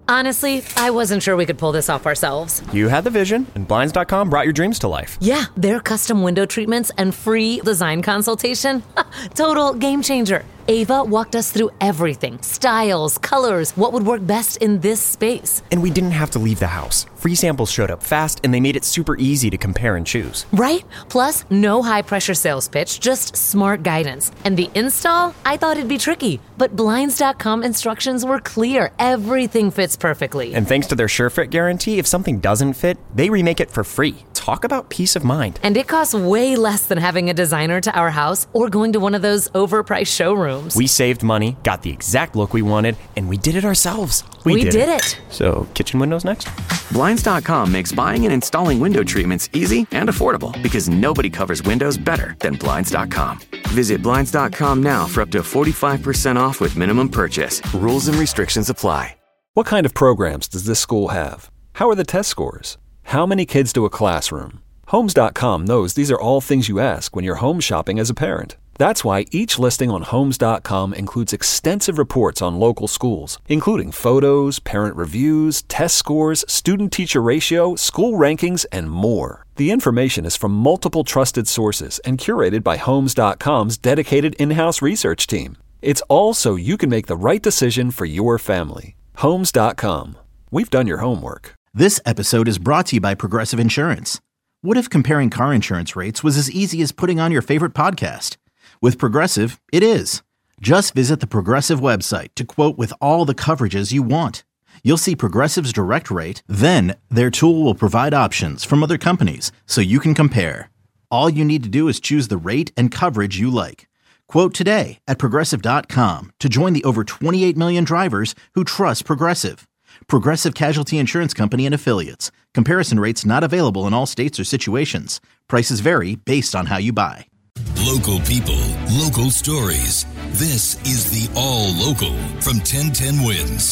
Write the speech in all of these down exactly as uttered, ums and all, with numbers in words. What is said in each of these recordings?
Honestly, I wasn't sure we could pull this off ourselves. You had the vision, and Blinds dot com brought your dreams to life. Yeah, their custom window treatments and free design consultation. Total game changer. Ava walked us through everything. Styles, colors, what would work best in this space. And we didn't have to leave the house. Free samples showed up fast, and they made it super easy to compare and choose. Right? Plus, no high-pressure sales pitch, just smart guidance. And the install? I thought it'd be tricky, but Blinds dot com instructions were clear. Everything fits perfectly. And thanks to their SureFit guarantee, if something doesn't fit, they remake it for free. Talk about peace of mind. And it costs way less than having a designer to our house or going to one of those overpriced showrooms. We saved money, got the exact look we wanted, and we did it ourselves. We, we did, did it. it. So, kitchen windows next? Blinds dot com makes buying and installing window treatments easy and affordable because nobody covers windows better than Blinds dot com. Visit Blinds dot com now for up to forty-five percent off with minimum purchase. Rules and restrictions apply. What kind of programs does this school have? How are the test scores? How many kids do a classroom? Homes dot com knows these are all things you ask when you're home shopping as a parent. That's why each listing on Homes dot com includes extensive reports on local schools, including photos, parent reviews, test scores, student-teacher ratio, school rankings, and more. The information is from multiple trusted sources and curated by Homes dot com's dedicated in-house research team. It's all so you can make the right decision for your family. Homes dot com. We've done your homework. This episode is brought to you by Progressive Insurance. What if comparing car insurance rates was as easy as putting on your favorite podcast? With Progressive, it is. Just visit the Progressive website to quote with all the coverages you want. You'll see Progressive's direct rate, then their tool will provide options from other companies so you can compare. All you need to do is choose the rate and coverage you like. Quote today at Progressive dot com to join the over twenty-eight million drivers who trust Progressive. Progressive Casualty Insurance Company and Affiliates. Comparison rates not available in all states or situations. Prices vary based on how you buy. Local people, local stories. This is the All Local from ten ten Wins.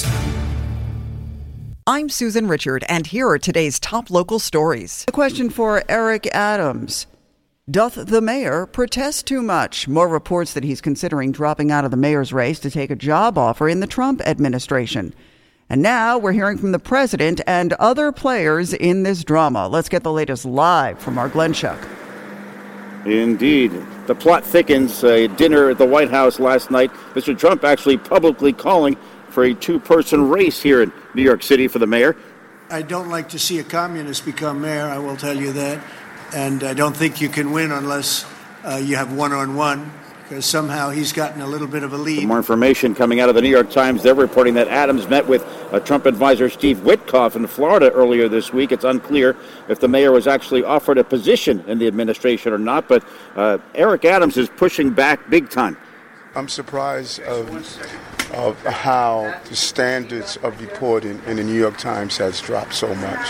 I'm Susan Richard, and here are today's top local stories. A question for Eric Adams. Doth the mayor protest too much? More reports that he's considering dropping out of the mayor's race to take a job offer in the Trump administration. And now we're hearing from the president and other players in this drama. Let's get the latest live from our Glenn Schuck. Indeed. The plot thickens. A dinner at the White House last night. Mister Trump actually publicly calling for a two-person race here in New York City for the mayor. I don't like to see a communist become mayor, I will tell you that. And I don't think you can win unless uh, you have one-on-one, because somehow he's gotten a little bit of a lead. More information coming out of the New York Times. They're reporting that Adams met with uh, Trump advisor Steve Witkoff in Florida earlier this week. It's unclear if the mayor was actually offered a position in the administration or not, but uh, Eric Adams is pushing back big time. I'm surprised of, of how the standards of reporting in the New York Times has dropped so much.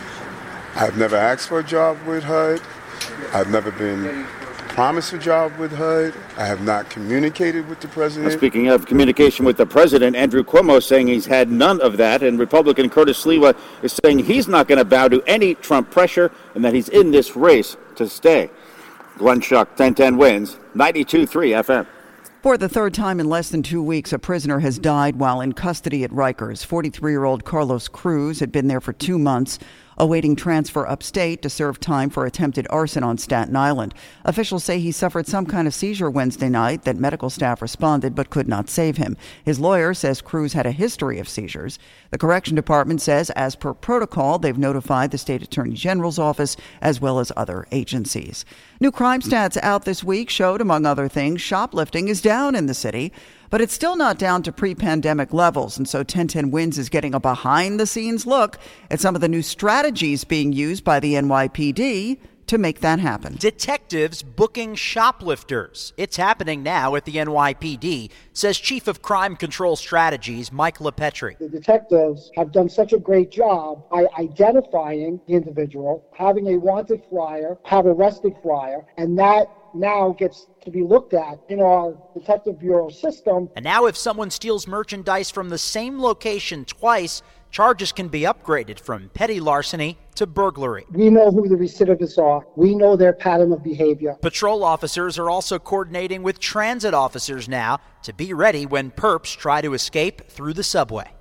I've never asked for a job with H U D. I've never been promised a job with H U D. I have not communicated with the president. Now, speaking of communication with the president, Andrew Cuomo saying he's had none of that, and Republican Curtis Sliwa is saying he's not going to bow to any Trump pressure and that he's in this race to stay. Glenn Schuck, ten ten Wins, ninety-two point three F M. For the third time in less than two weeks, a prisoner has died while in custody at Rikers. forty-three-year-old Carlos Cruz had been there for two months, awaiting transfer upstate to serve time for attempted arson on Staten Island. Officials say he suffered some kind of seizure Wednesday night, that medical staff responded but could not save him. His lawyer says Cruz had a history of seizures. The Correction Department says, as per protocol, they've notified the State Attorney General's office as well as other agencies. New crime stats out this week showed, among other things, shoplifting is down in the city, but it's still not down to pre-pandemic levels. And so ten ten Wins is getting a behind-the-scenes look at some of the new strategies being used by the N Y P D to make that happen. Detectives booking shoplifters. It's happening now at the N Y P D, says Chief of Crime Control Strategies Mike LaPetri. The detectives have done such a great job by identifying the individual, having a wanted flyer, have arrested flyer, and that now gets to be looked at in our Detective Bureau system. And now if someone steals merchandise from the same location twice, charges can be upgraded from petty larceny to burglary. We know who the recidivists are. We know their pattern of behavior. Patrol officers are also coordinating with transit officers now to be ready when perps try to escape through the subway.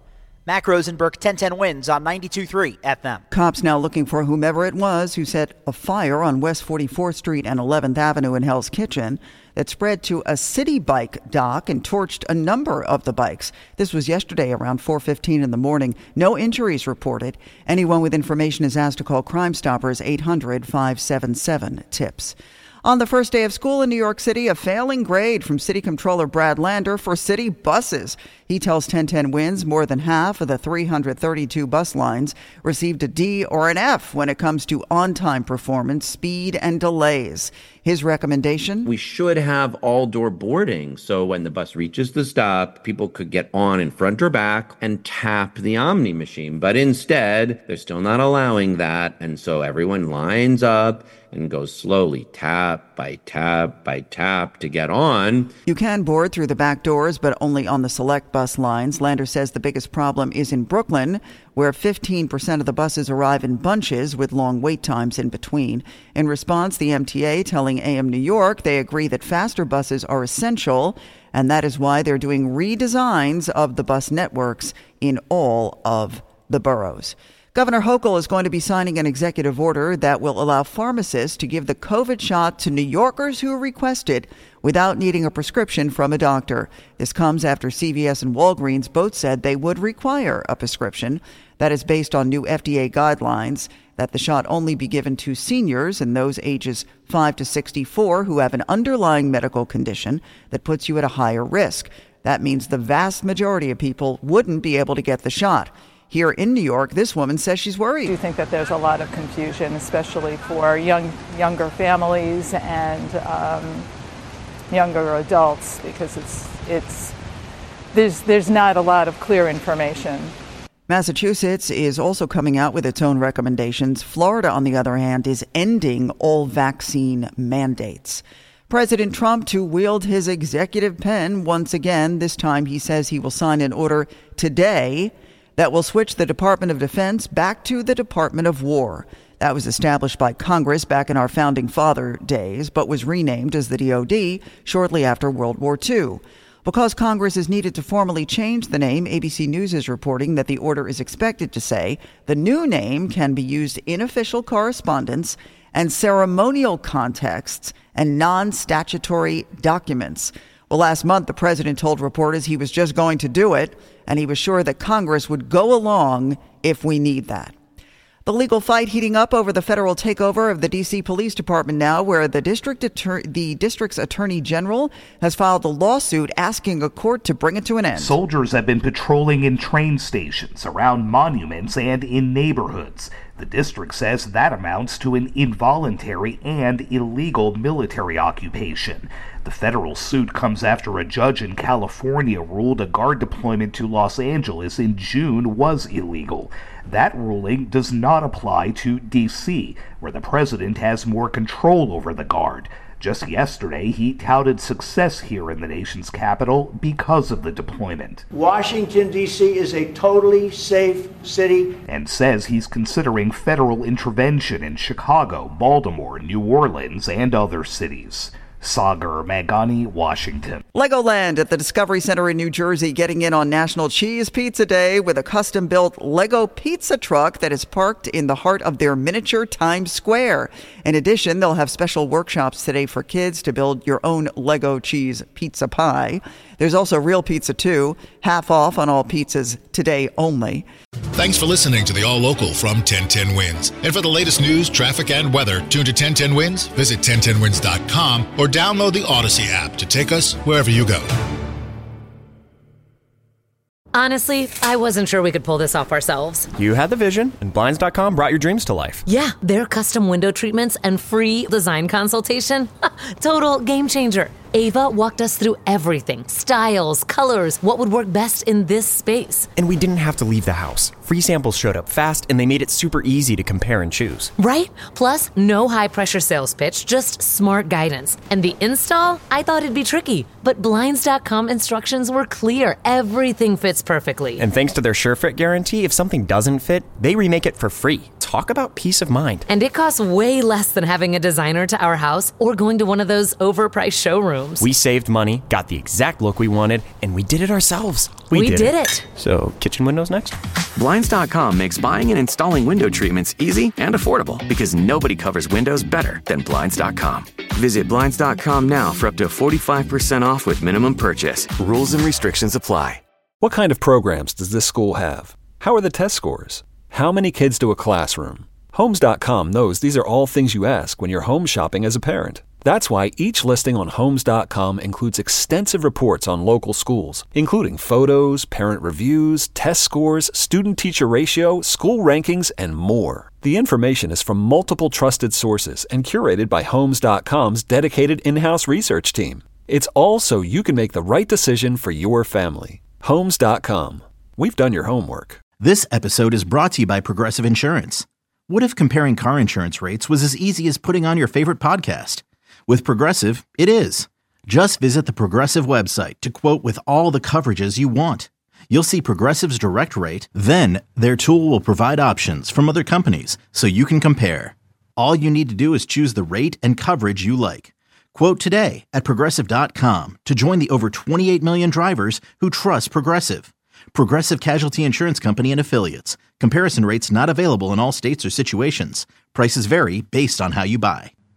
Mac Rosenberg, ten ten Wins on ninety-two point three F M. Cops now looking for whomever it was who set a fire on West forty-fourth Street and eleventh Avenue in Hell's Kitchen that spread to a city bike dock and torched a number of the bikes. This was yesterday around four fifteen in the morning. No injuries reported. Anyone with information is asked to call Crime Stoppers eight hundred, five seven seven, TIPS. On the first day of school in New York City, a failing grade from City Comptroller Brad Lander for city buses. He tells ten ten Wins more than half of the three hundred thirty-two bus lines received a D or an F when it comes to on-time performance, speed, and delays. His recommendation? We should have all-door boarding, so when the bus reaches the stop, people could get on in front or back and tap the Omni machine. But instead, they're still not allowing that, and so everyone lines up and goes slowly, tap by tap by tap to get on. You can board through the back doors, but only on the select bus lines. Lander says the biggest problem is in Brooklyn, where fifteen percent of the buses arrive in bunches with long wait times in between. In response, the M T A telling A M New York they agree that faster buses are essential, and that is why they're doing redesigns of the bus networks in all of the boroughs. Governor Hochul is going to be signing an executive order that will allow pharmacists to give the COVID shot to New Yorkers who request it without needing a prescription from a doctor. This comes after C V S and Walgreens both said they would require a prescription. That is based on new F D A guidelines that the shot only be given to seniors and those ages five to sixty-four who have an underlying medical condition that puts you at a higher risk. That means the vast majority of people wouldn't be able to get the shot. Here in New York, this woman says she's worried. I do think that there's a lot of confusion, especially for young, younger families and um, younger adults, because it's it's there's there's not a lot of clear information. Massachusetts is also coming out with its own recommendations. Florida, on the other hand, is ending all vaccine mandates. President Trump to wield his executive pen once again. This time he says he will sign an order today that will switch the Department of Defense back to the Department of War. That was established by Congress back in our Founding Father days, but was renamed as the D O D shortly after World War Two. Because Congress is needed to formally change the name, A B C News is reporting that the order is expected to say the new name can be used in official correspondence and ceremonial contexts and non-statutory documents. Well, last month, the president told reporters he was just going to do it, and he was sure that Congress would go along if we need that. The legal fight heating up over the federal takeover of the D C Police Department now, where the district attor- the district's attorney general has filed a lawsuit asking a court to bring it to an end. Soldiers have been patrolling in train stations, around monuments, and in neighborhoods. The district says that amounts to an involuntary and illegal military occupation. The federal suit comes after a judge in California ruled a guard deployment to Los Angeles in June was illegal. That ruling does not apply to D C, where the president has more control over the guard. Just yesterday, he touted success here in the nation's capital because of the deployment. Washington, D C is a totally safe city. And says he's considering federal intervention in Chicago, Baltimore, New Orleans, and other cities. Sagar Magani, Washington. Legoland at the Discovery Center in New Jersey getting in on National Cheese Pizza Day with a custom-built Lego pizza truck that is parked in the heart of their miniature Times Square. In addition, they'll have special workshops today for kids to build your own Lego cheese pizza pie. There's also real pizza, too. Half off on all pizzas today only. Thanks for listening to the All Local from ten ten Wins. And for the latest news, traffic, and weather, tune to ten ten Wins, visit ten ten wins dot com, or download the Odyssey app to take us wherever you go. Honestly, I wasn't sure we could pull this off ourselves. You had the vision, and Blinds dot com brought your dreams to life. Yeah, their custom window treatments and free design consultation. Total game changer. Ava walked us through everything. Styles, colors, what would work best in this space. And we didn't have to leave the house. Free samples showed up fast, and they made it super easy to compare and choose. Right? Plus, no high-pressure sales pitch, just smart guidance. And the install? I thought it'd be tricky, but Blinds dot com instructions were clear. Everything fits perfectly. And thanks to their SureFit guarantee, if something doesn't fit, they remake it for free. Talk about peace of mind. And it costs way less than having a designer to our house or going to one of those overpriced showrooms. We saved money, got the exact look we wanted, and we did it ourselves. We, we did, did it. it. So, kitchen windows next? Blinds dot com makes buying and installing window treatments easy and affordable because nobody covers windows better than Blinds dot com. Visit Blinds dot com now for up to forty-five percent off with minimum purchase. Rules and restrictions apply. What kind of programs does this school have? How are the test scores? How many kids do a classroom? Homes dot com knows these are all things you ask when you're home shopping as a parent. That's why each listing on Homes dot com includes extensive reports on local schools, including photos, parent reviews, test scores, student-teacher ratio, school rankings, and more. The information is from multiple trusted sources and curated by Homes dot com's dedicated in-house research team. It's all so you can make the right decision for your family. Homes dot com. We've done your homework. This episode is brought to you by Progressive Insurance. What if comparing car insurance rates was as easy as putting on your favorite podcast? With Progressive, it is. Just visit the Progressive website to quote with all the coverages you want. You'll see Progressive's direct rate, then their tool will provide options from other companies so you can compare. All you need to do is choose the rate and coverage you like. Quote today at Progressive dot com to join the over twenty-eight million drivers who trust Progressive. Progressive Casualty Insurance Company and Affiliates. Comparison rates not available in all states or situations. Prices vary based on how you buy.